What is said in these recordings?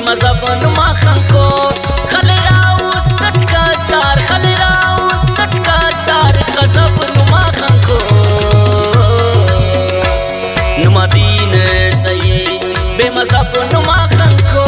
مذهب نما خنکو خلرا وستټ کار خلرا وستټ کار غضب نما خنکو نما دین صحیح بے مذہب نما خنکو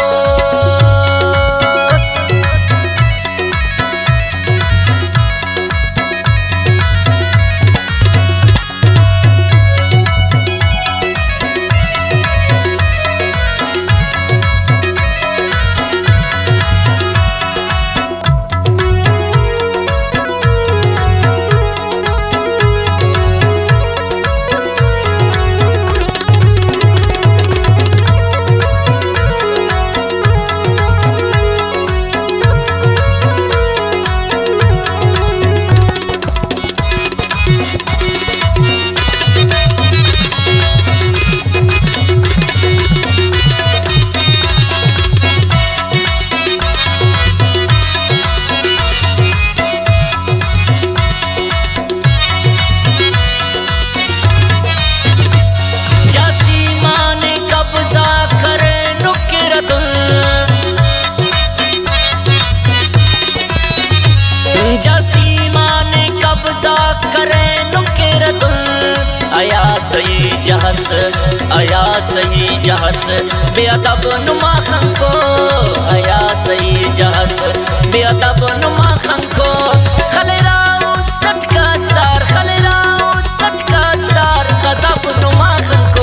आया सही जहस बेअदब नुमा खंको आया सही जहस बेअदब नुमा खंको खलेरा उस्तट कतार खलेरा उस्तट कतार गजब नुमा खंको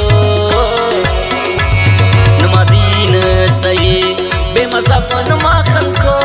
नुमा दीन सही बेमज़हब नुमा खंको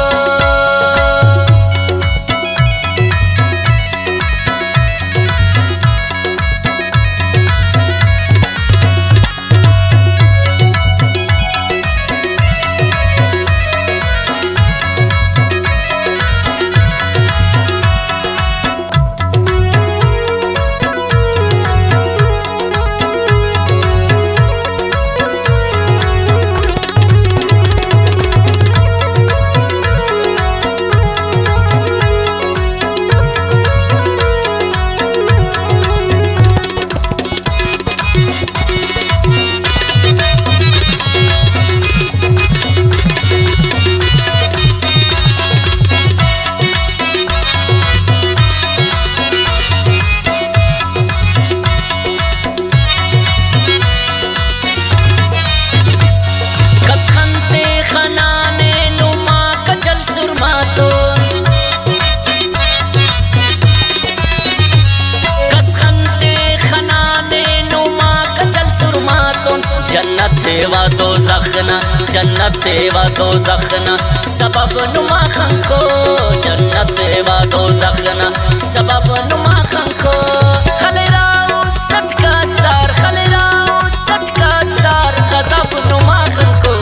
जन्नत देवा दो जखना सबब नुमा खंको जन्नत देवा दो जखना सबब नुमा खंको खलेरा उस्तट कतार खलेरा उस्तट कतार गजब नुमा खंको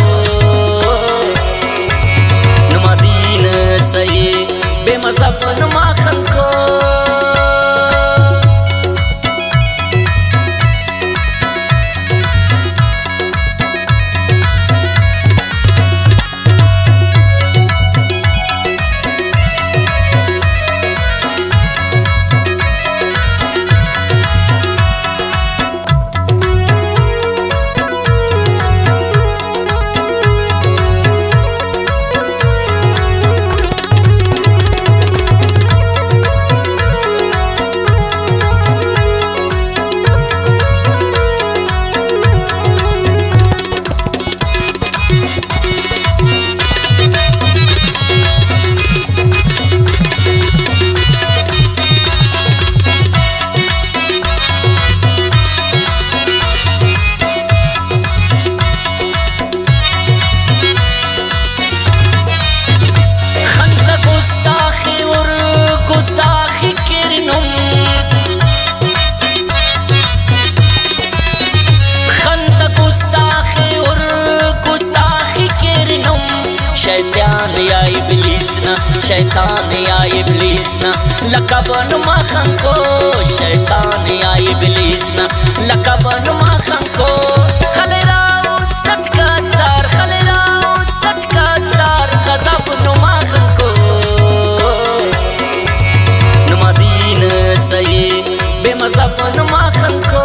नुमा दीन सही बेमज़हब नुमा खंको शैतान या इब्लीस ना लक़ब नुमा खंको शैतान या इब्लीस ना लक़ब नुमा खंको खलेरा उस्तट कतार खलेरा उस्तट कतार गजब नुमा खंको नुमा दीन सही बेमज़हब नुमा खंको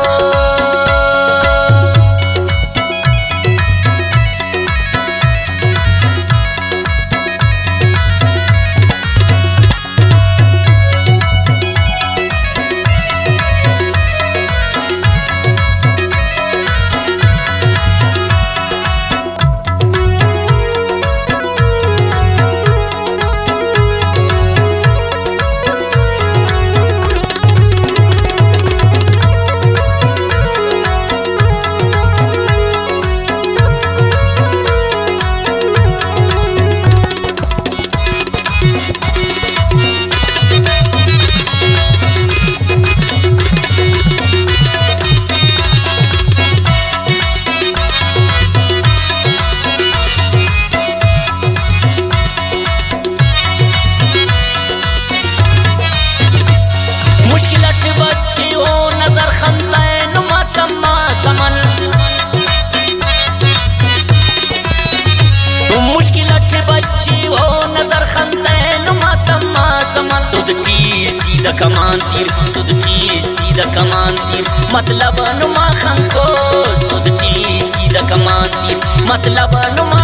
تودتی سیده کمان تیر سودتی سیده کمان تیر مطلب نما خنکو سودتی سیده کمان تیر مطلب نما